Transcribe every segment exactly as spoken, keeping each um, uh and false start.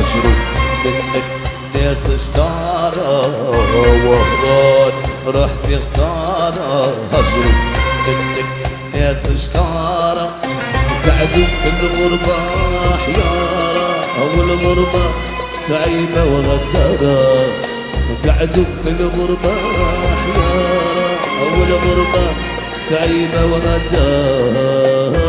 هجروا منك ناس اشتارى وهران رحتي خسارة هجروا منك ناس اشتارى قعدوا في الغربة حيارة والغربة صعيبة وغدارة قعدوا في الغربة حيارة والغربة صعيبة وغدارة.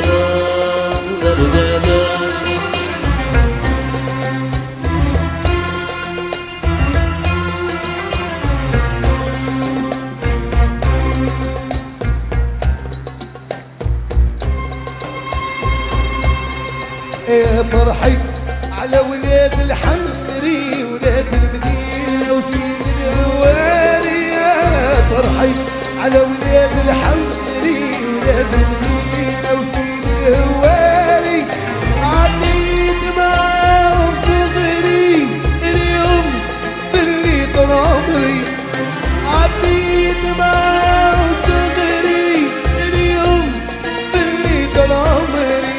يا فرحي على ولاد الحمري ولاد المدينة وسيد الهواري. يا فرحي على ولاد الحمري ولاد المدينة وسيد الهواري. عديت معاهم صغري اليوم باللي طال عمري. عديت معاهم صغري اليوم باللي طال عمري.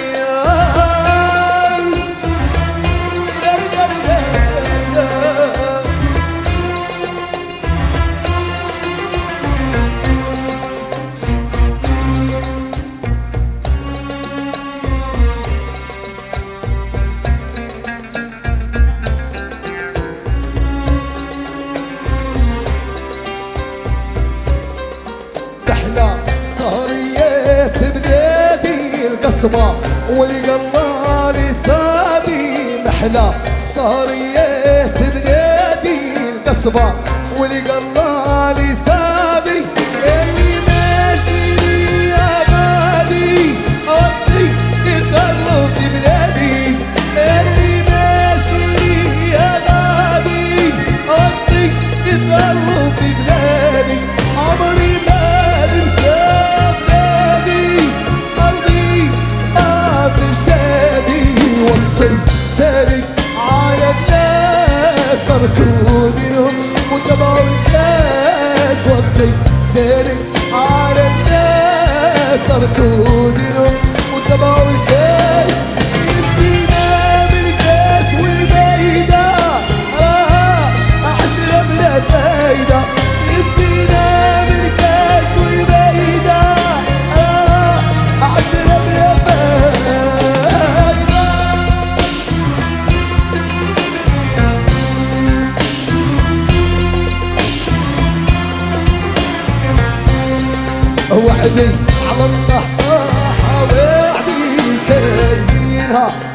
صهريات بنادي القصبة والقلالي صادي محلى. صهريات بنادي القصبة والقلالي صادي. اللي ماشي يا غادي قصدي يطلوا في بلادي. اللي ماشي يا غادي قصدي يطلوا في بلادي. عمري ما وصيتني على الناس تركوا دينهم وتبعوا الكاس. وصيتني على الناس تركوا دينهم وتبعوا الكاس. يدينا بالكاس والبايدة راها عشرة بلا فايدة. يدينا بالكاس والبايدة راها عشرة بلا فايدة. وعدي على الله طاحة وعدي كان زينها